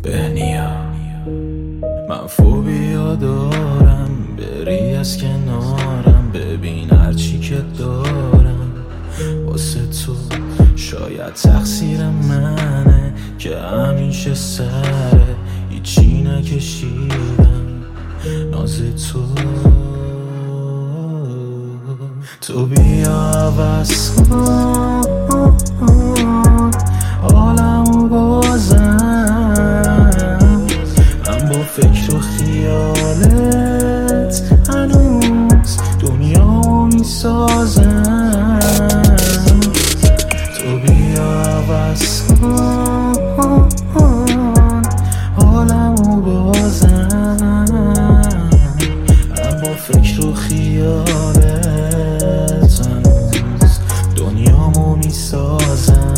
بهنیا من فوبیا دارم، بری از کنارم، ببین هرچی که دارم واسه تو. شاید تقصیر منه که همیشه سره هیچی نکشیدم ناز تو بیا عوض کن حالمو بازم، من با فکر و خیالت هنوز دنیامو میسازم. تو بیا عوض کن حالمو بازم، من با فکر و خیالت هنوز دنیامو میسازم.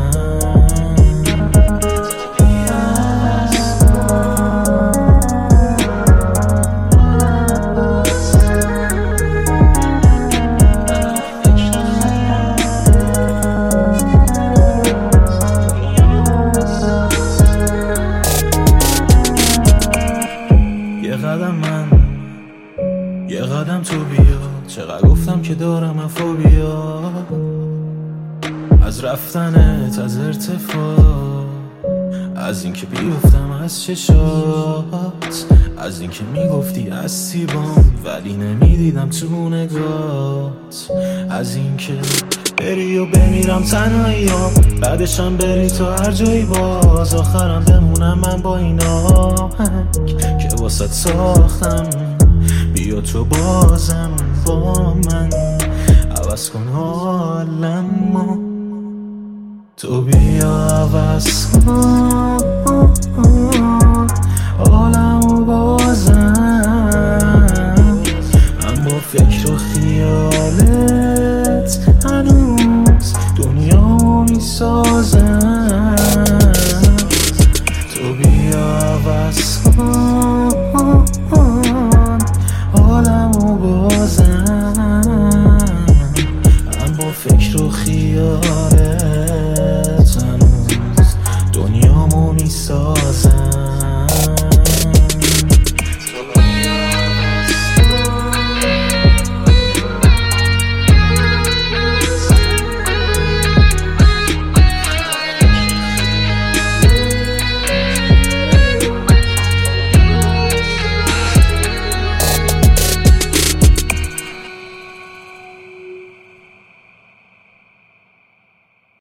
یه قدم تو بیا، چقدر گفتم که دارم فوبیا از رفتنت، از ارتفاع، از اینکه بیفتم از چشات، از اینکه میگفتی از سیبام ولی نمیدیدم تو نگات، از اینکه بری و بمیرم تنهاییام بعدشم بری تو هر جایی، باز آخرم بمونم من با این آهنگ که واسه ساختم. بیا تو بازم با من عوض کن حالمو، تو بیا عوض کن حالمو بازم، من با فکر و خیالت هنوز دنیامو میسازم.